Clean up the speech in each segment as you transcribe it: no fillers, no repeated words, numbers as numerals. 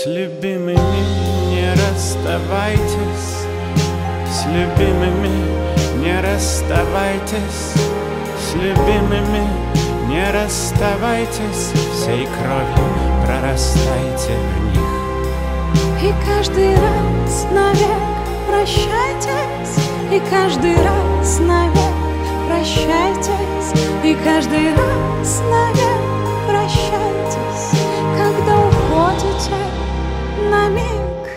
С любимыми не расставайтесь, с любимыми не расставайтесь, с любимыми не расставайтесь, всей кровью прорастайте в них. И каждый раз навек прощайтесь, и каждый раз навек прощайтесь, и каждый раз навек прощайтесь, когда уходите на миг.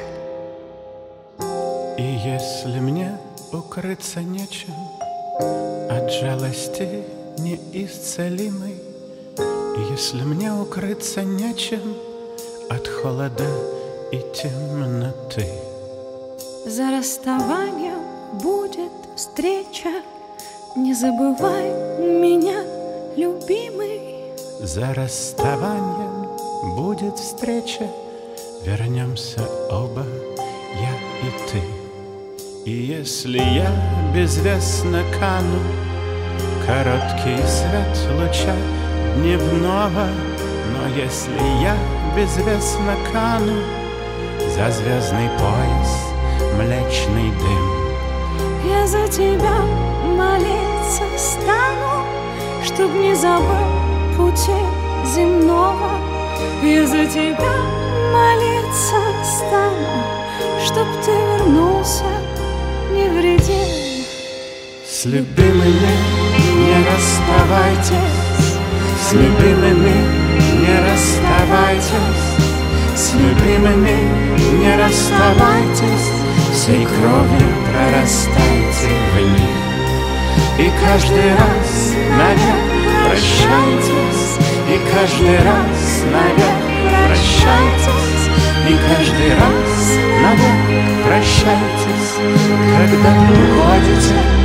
И если мне укрыться нечем от жалости неисцелимой, и если мне укрыться нечем от холода и темноты, за расставанием будет встреча, не забывай меня, любимый. за расставанием будет встреча, вернемся оба, я и ты. И если я безвестно кану, короткий свет луча дневного, но если я безвестно кану, за звездный пояс млечный дым, я за тебя молиться стану, чтоб не забыл пути земного. Я за тебя молиться стану, чтоб ты вернулся невредим. С любимыми не расставайтесь, с любимыми не расставайтесь, с любимыми не расставайтесь, всей кровью прорастайте в них. И каждый раз навек прощайтесь, и каждый раз навек прощайтесь, и каждый раз навек прощайтесь, когда уходите